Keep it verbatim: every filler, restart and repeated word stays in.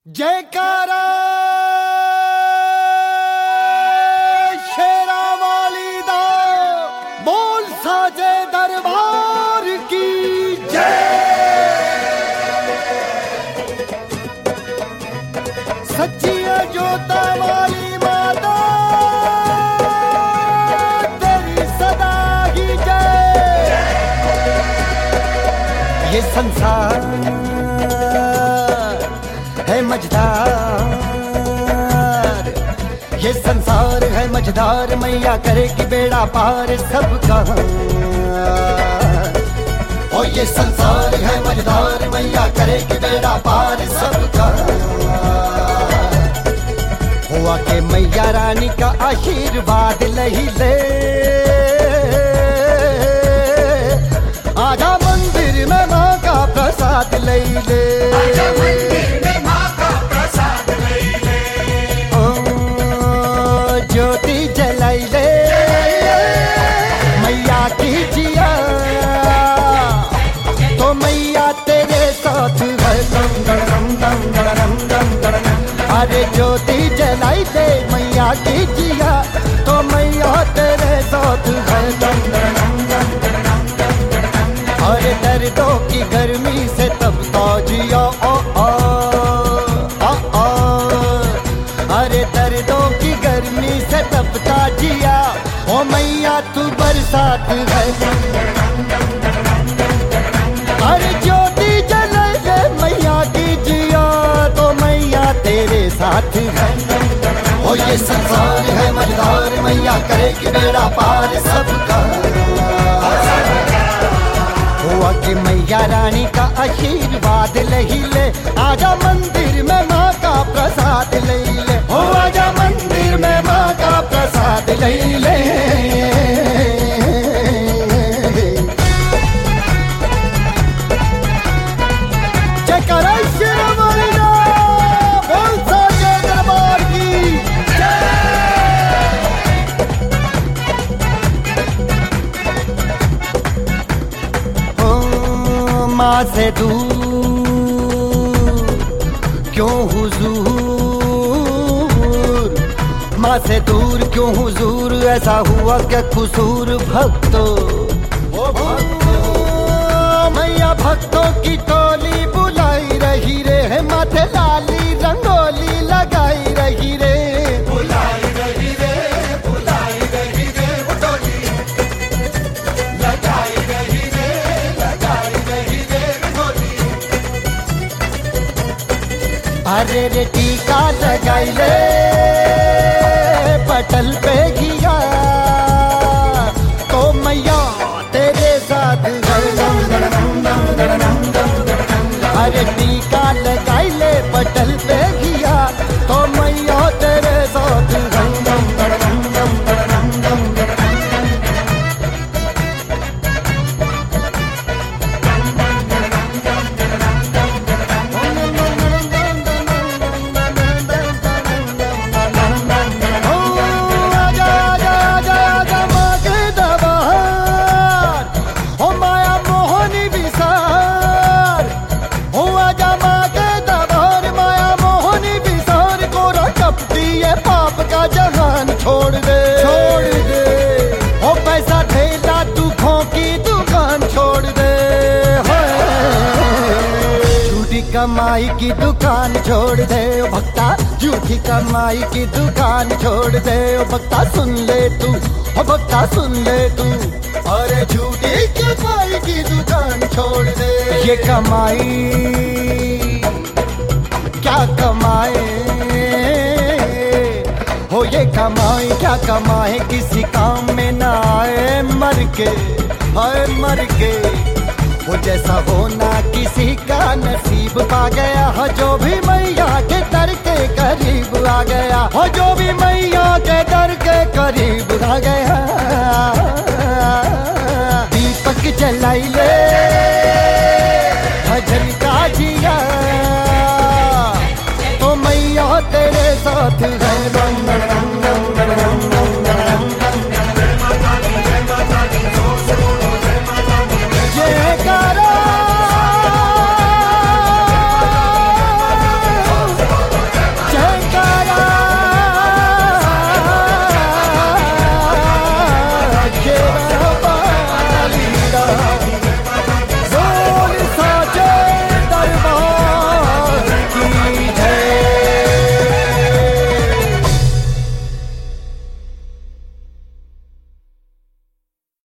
जयकारा शेरा वाली दा बोल साजे दरबार की जय। सच्ची है जोता वाली माता तेरी सदा ही जय। ये संसार है मझधार, ये संसार है मझधार, मैया करेगी बेड़ा पार सबका। ओ ये संसार है मझधार, मैया करेगी बेड़ा पार सबका। हुआ के मैया रानी का आशीर्वाद लही ले, आजा मंदिर में माँ का प्रसाद लही ले। ज्योति जलाई ले मैया की जिया, तो मैया तेरे साथ है दम दम दम दम दम दम। अरे ज्योति जलाई ले मैया की जिया, तो मैया तेरे साथ है दम दम दम दम। अरे दर्दों की गर्मी से तपता जिया ओ ओ ओ ओ। अरे दर्दों की गर्मी से तपता जिया, ओ मैया तू बरसात है। अरे ज्योति जले ले मैया की जिया, तो मैया तेरे साथ है। ओ ये संसार है मझधार, मैया करेगी बेड़ा पार सबका। हुआ कि मैया रानी का आशीर्वाद लही ले, आजा मंदिर में माँ का प्रसाद ले ले। हो आजा मंदिर में माँ का प्रसाद ले ले। जयकारा शेरा वाली दा बोल साजे दरबार की जय। ओ माँ से दूर क्यों हुजूर, माँ से दूर क्यों हुजूर, ऐसा हुआ क्या कसूर भक्तों। ओ भक्तों मैया भक्तों की टोली बुलाई रही रे, माथे लाली रंगोली लगाई रही रे। बुलाई रही रे बुलाई रही रे वो टोली लगाई रही रे लगाई रही रे टोली। अरे रे टीका लगाई ले पटल पे किया, तो मैया तेरे साथ अरे टीका लगाई ले पटल पे किया, तो मैया तेरे साथ। छोड़ दे छोड़ दे ओ पैसा ठेला दुखों की दुकान छोड़ दे। झूठी कमाई की दुकान छोड़ दे ओ भक्ता, झूठी कमाई की दुकान छोड़ दे ओ भक्ता। सुन ले तू ओ भक्ता सुन ले तू, अरे झूठी कमाई की दुकान छोड़ दे। ये कमाई क्या कमाए हो, ये कमाए क्या कमाए किसी काम में ना आए। मर के हाय मर के वो जैसा होना किसी का नसीब पा गया हो, जो भी मैया के दर के करीब आ गया हो, जो भी मैया के दर के करीब आ गया। दीपक जलाई ले भजन का जिया, तो मैया तेरे साथ है।